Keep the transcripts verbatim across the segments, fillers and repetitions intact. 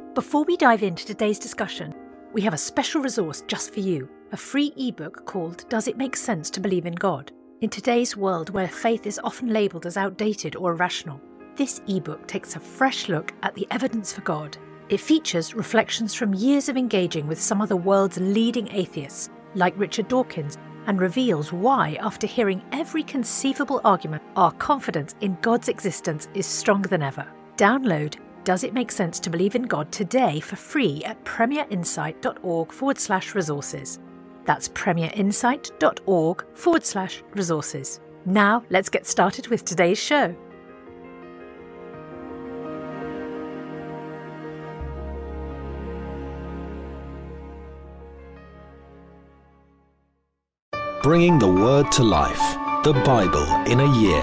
Before we dive into today's discussion, we have a special resource just for you, a free ebook called Does It Make Sense to Believe in God? In today's world where faith is often labelled as outdated or irrational, this ebook takes a fresh look at the evidence for God. It features reflections from years of engaging with some of the world's leading atheists, like Richard Dawkins, and reveals why, after hearing every conceivable argument, our confidence in God's existence is stronger than ever. Download Does It Make Sense to Believe in God today for free at premierinsight.org forward slash resources. That's premierinsight.org forward slash resources. Now let's get started with today's show. Bringing the Word to life, the Bible in a year.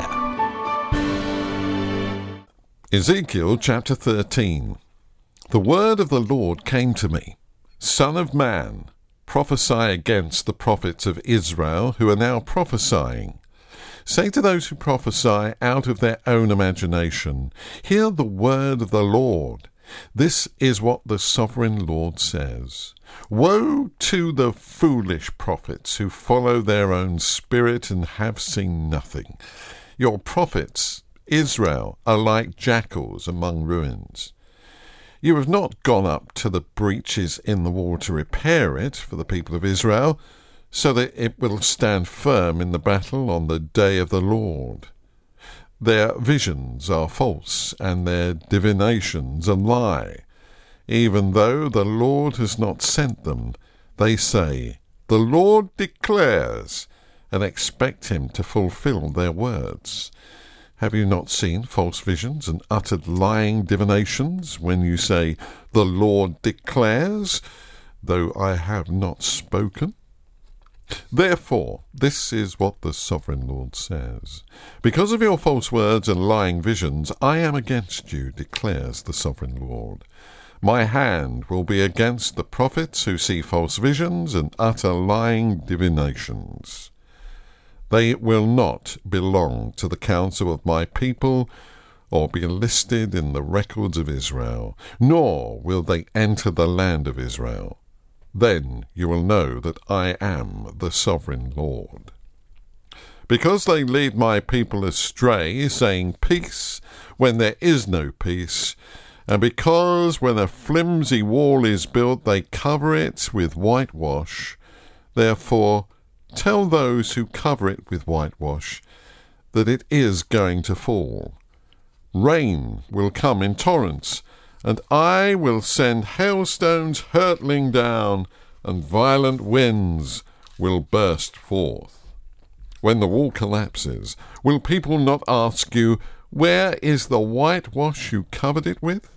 Ezekiel chapter thirteen. The word of the Lord came to me, Son of man, prophesy against the prophets of Israel who are now prophesying. Say to those who prophesy out of their own imagination, hear the word of the Lord. This is what the sovereign Lord says. Woe to the foolish prophets who follow their own spirit and have seen nothing. Your prophets, Israel, are like jackals among ruins. You have not gone up to the breaches in the wall to repair it for the people of Israel, so that it will stand firm in the battle on the day of the Lord. Their visions are false, and their divinations a lie. Even though the Lord has not sent them, they say, The Lord declares, and expect him to fulfill their words. Have you not seen false visions and uttered lying divinations when you say, The Lord declares, though I have not spoken? Therefore, this is what the sovereign Lord says. Because of your false words and lying visions, I am against you, declares the sovereign Lord. My hand will be against the prophets who see false visions and utter lying divinations. They will not belong to the council of my people, or be listed in the records of Israel, nor will they enter the land of Israel. Then you will know that I am the sovereign Lord. Because they lead my people astray, saying peace when there is no peace, and because when a flimsy wall is built they cover it with whitewash, therefore tell those who cover it with whitewash that it is going to fall. Rain will come in torrents, and I will send hailstones hurtling down, and violent winds will burst forth. When the wall collapses, will people not ask you, Where is the whitewash you covered it with?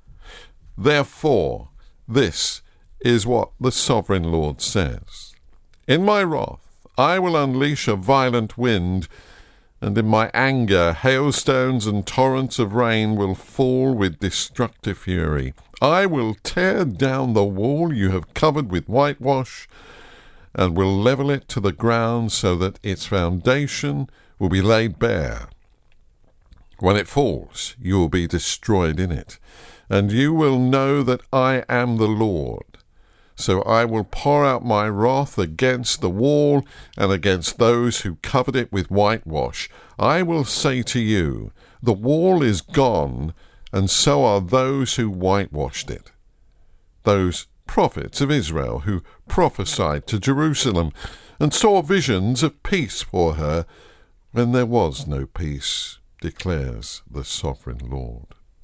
Therefore, this is what the sovereign Lord says. In my wrath, I will unleash a violent wind, and in my anger, hailstones and torrents of rain will fall with destructive fury. I will tear down the wall you have covered with whitewash, and will level it to the ground so that its foundation will be laid bare. When it falls, you will be destroyed in it, and you will know that I am the Lord. So I will pour out my wrath against the wall and against those who covered it with whitewash. I will say to you, The wall is gone, and so are those who whitewashed it. Those prophets of Israel who prophesied to Jerusalem and saw visions of peace for her when there was no peace, declares the sovereign Lord.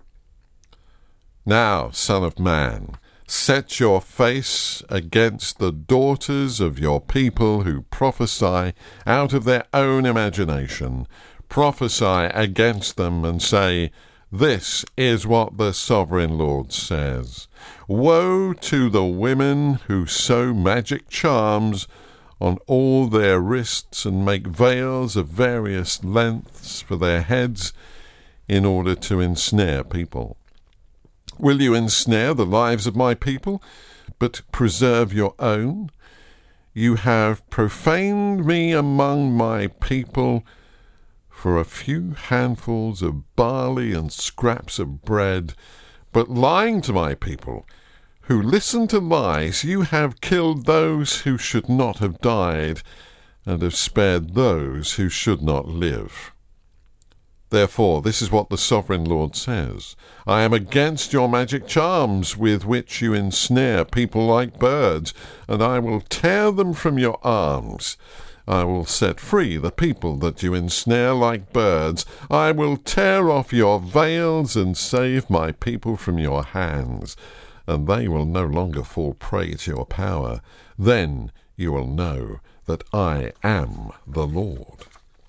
Now, Son of man, set your face against the daughters of your people who prophesy out of their own imagination. Prophesy against them and say, This is what the sovereign Lord says. Woe to the women who sew magic charms on all their wrists and make veils of various lengths for their heads in order to ensnare people. Will you ensnare the lives of my people, but preserve your own? You have profaned me among my people for a few handfuls of barley and scraps of bread, but lying to my people, who listen to lies, you have killed those who should not have died, and have spared those who should not live. Therefore, this is what the Sovereign Lord says. I am against your magic charms with which you ensnare people like birds, and I will tear them from your arms. I will set free the people that you ensnare like birds. I will tear off your veils and save my people from your hands, and they will no longer fall prey to your power. Then you will know that I am the Lord.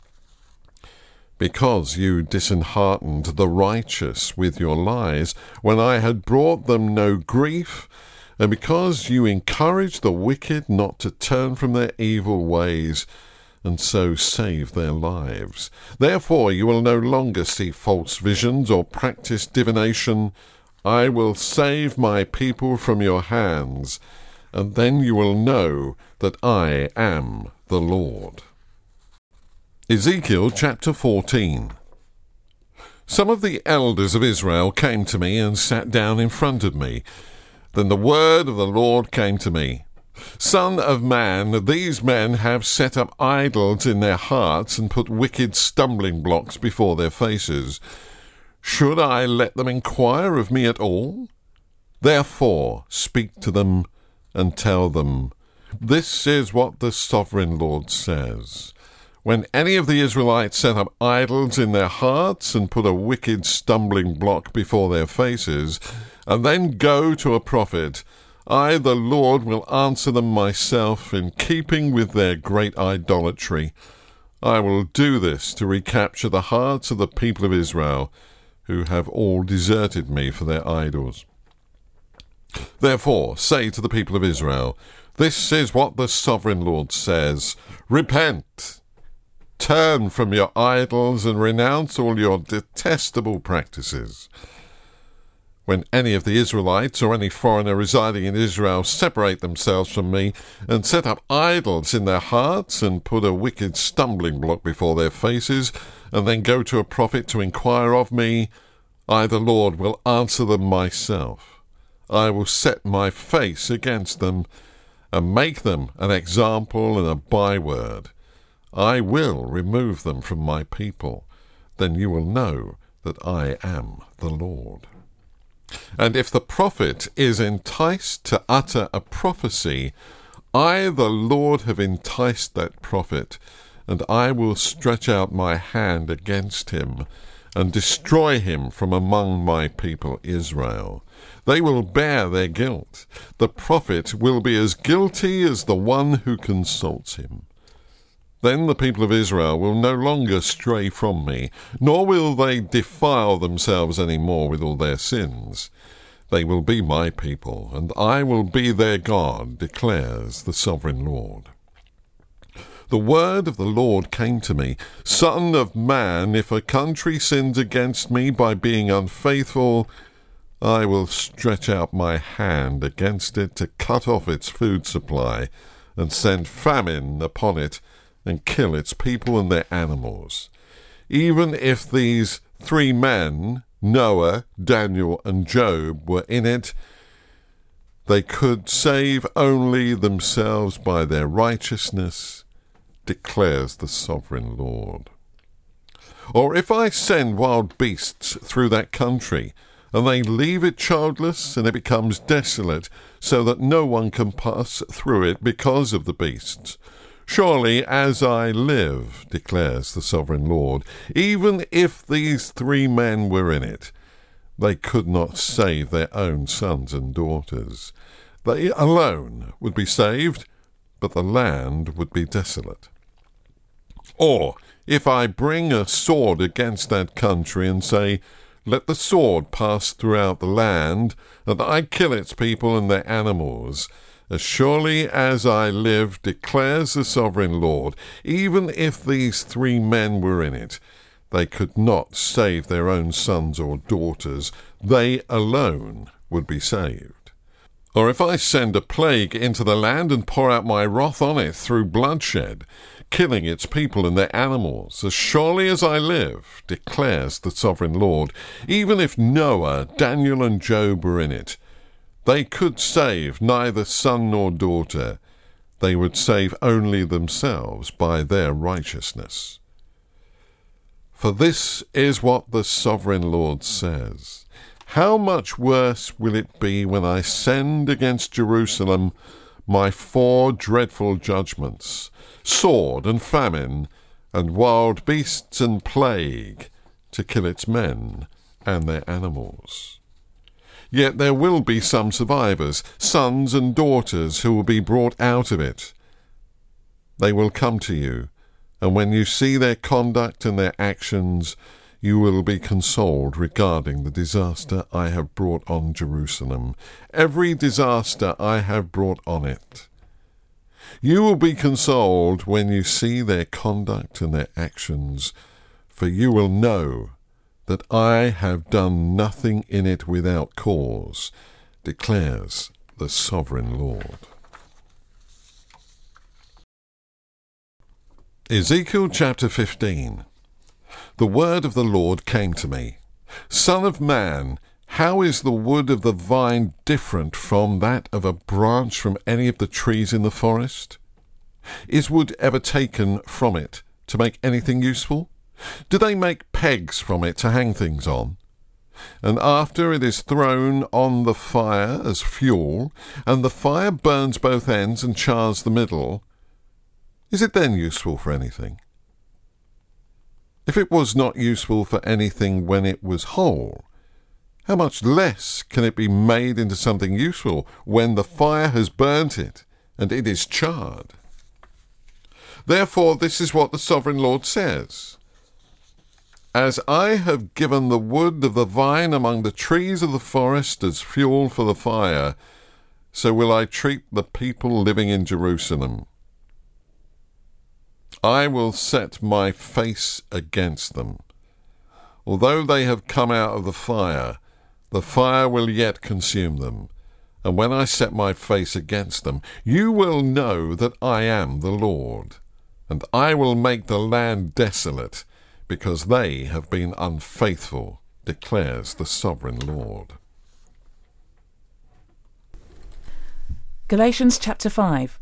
Because you disheartened the righteous with your lies, when I had brought them no grief, and because you encouraged the wicked not to turn from their evil ways, and so save their lives. Therefore you will no longer see false visions or practice divination. I will save my people from your hands, and then you will know that I am the Lord. Ezekiel chapter fourteen. Some of the elders of Israel came to me and sat down in front of me. Then the word of the Lord came to me. Son of man, these men have set up idols in their hearts and put wicked stumbling blocks before their faces. Should I let them inquire of me at all? Therefore speak to them and tell them, this is what the Sovereign Lord says. When any of the Israelites set up idols in their hearts and put a wicked stumbling block before their faces, and then go to a prophet, I, the Lord, will answer them myself in keeping with their great idolatry. I will do this to recapture the hearts of the people of Israel, who have all deserted me for their idols. Therefore say to the people of Israel, this is what the Sovereign Lord says. Repent! Turn from your idols and renounce all your detestable practices. When any of the Israelites or any foreigner residing in Israel separate themselves from me and set up idols in their hearts and put a wicked stumbling block before their faces, and then go to a prophet to inquire of me, I, the Lord, will answer them myself. I will set my face against them and make them an example and a byword. I will remove them from my people. Then you will know that I am the Lord. And if the prophet is enticed to utter a prophecy, I, the Lord, have enticed that prophet, and I will stretch out my hand against him and destroy him from among my people Israel. They will bear their guilt. The prophet will be as guilty as the one who consults him. Then the people of Israel will no longer stray from me, nor will they defile themselves any more with all their sins. They will be my people, and I will be their God, declares the Sovereign Lord. The word of the Lord came to me, Son of man, if a country sins against me by being unfaithful, I will stretch out my hand against it to cut off its food supply, and send famine upon it, and kill its people and their animals. Even if these three men, Noah, Daniel, and Job, were in it, they could save only themselves by their righteousness, declares the Sovereign Lord. Or if I send wild beasts through that country, and they leave it childless, and it becomes desolate, so that no one can pass through it because of the beasts, surely as I live, declares the Sovereign Lord, even if these three men were in it, they could not save their own sons and daughters. They alone would be saved, but the land would be desolate. Or if I bring a sword against that country and say, let the sword pass throughout the land, and I kill its people and their animals, as surely as I live, declares the Sovereign Lord, even if these three men were in it, they could not save their own sons or daughters. They alone would be saved. Or if I send a plague into the land and pour out my wrath on it through bloodshed, killing its people and their animals. As surely as I live, declares the sovereign Lord, even if Noah, Daniel and Job were in it, they could save neither son nor daughter. They would save only themselves by their righteousness. For this is what the sovereign Lord says. How much worse will it be when I send against Jerusalem my four dreadful judgments, sword and famine, and wild beasts and plague, to kill its men and their animals. Yet there will be some survivors, sons and daughters, who will be brought out of it. They will come to you, and when you see their conduct and their actions, you will be consoled regarding the disaster I have brought on Jerusalem, every disaster I have brought on it. You will be consoled when you see their conduct and their actions, for you will know that I have done nothing in it without cause, declares the sovereign Lord. Ezekiel chapter fifteen. The word of the Lord came to me. Son of man, how is the wood of the vine different from that of a branch from any of the trees in the forest? Is wood ever taken from it to make anything useful? Do they make pegs from it to hang things on? And after it is thrown on the fire as fuel, and the fire burns both ends and chars the middle, is it then useful for anything? If it was not useful for anything when it was whole, how much less can it be made into something useful when the fire has burnt it and it is charred? Therefore, this is what the sovereign Lord says. As I have given the wood of the vine among the trees of the forest as fuel for the fire, so will I treat the people living in Jerusalem. I will set my face against them. Although they have come out of the fire, the fire will yet consume them. And when I set my face against them, you will know that I am the Lord. And I will make the land desolate, because they have been unfaithful, declares the sovereign Lord. Galatians chapter five.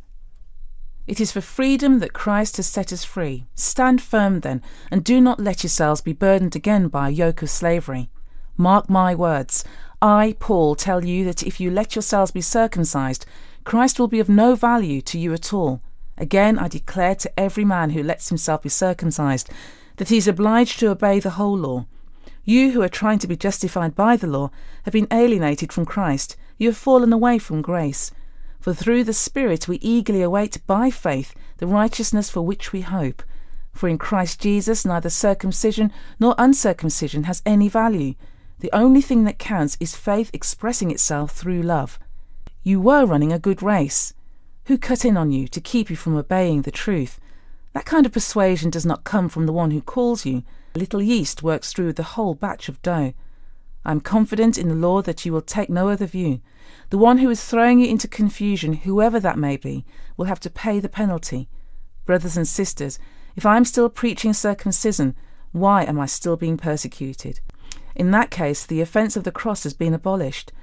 It is for freedom that Christ has set us free. Stand firm then, and do not let yourselves be burdened again by a yoke of slavery. Mark my words. I, Paul, tell you that if you let yourselves be circumcised, Christ will be of no value to you at all. Again, I declare to every man who lets himself be circumcised that he is obliged to obey the whole law. You who are trying to be justified by the law have been alienated from Christ. You have fallen away from grace. For through the Spirit we eagerly await by faith the righteousness for which we hope. For in Christ Jesus neither circumcision nor uncircumcision has any value. The only thing that counts is faith expressing itself through love. You were running a good race. Who cut in on you to keep you from obeying the truth? That kind of persuasion does not come from the one who calls you. A little yeast works through the whole batch of dough. I am confident in the Lord that you will take no other view. The one who is throwing you into confusion, whoever that may be, will have to pay the penalty. Brothers and sisters, if I am still preaching circumcision, why am I still being persecuted? In that case, the offence of the cross has been abolished.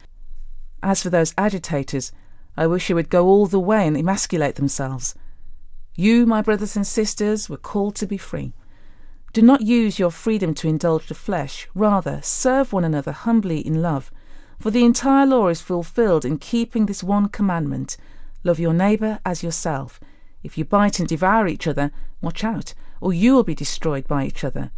As for those agitators, I wish they would go all the way and emasculate themselves. You, my brothers and sisters, were called to be free. Do not use your freedom to indulge the flesh. Rather, serve one another humbly in love. For the entire law is fulfilled in keeping this one commandment: love your neighbour as yourself. If you bite and devour each other, watch out, or you will be destroyed by each other.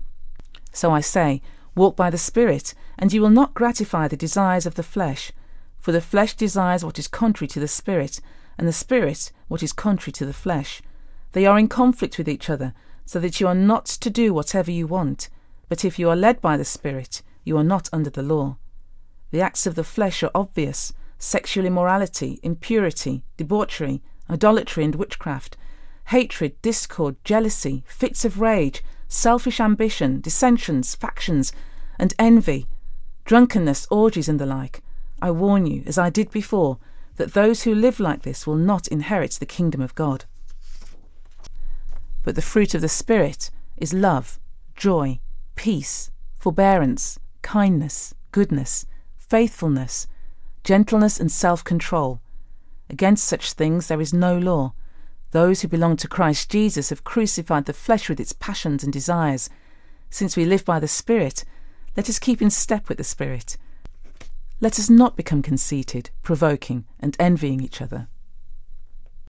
So I say, walk by the Spirit, and you will not gratify the desires of the flesh. For the flesh desires what is contrary to the Spirit, and the Spirit what is contrary to the flesh. They are in conflict with each other, so that you are not to do whatever you want. But if you are led by the Spirit, you are not under the law. The acts of the flesh are obvious: sexual immorality, impurity, debauchery, idolatry and witchcraft, hatred, discord, jealousy, fits of rage, selfish ambition, dissensions, factions, and envy, drunkenness, orgies, and the like. I warn you, as I did before, that those who live like this will not inherit the kingdom of God. But the fruit of the Spirit is love, joy, peace, forbearance, kindness, goodness, faithfulness, gentleness and self-control. Against such things there is no law. Those who belong to Christ Jesus have crucified the flesh with its passions and desires. Since we live by the Spirit, let us keep in step with the Spirit. Let us not become conceited, provoking, and envying each other.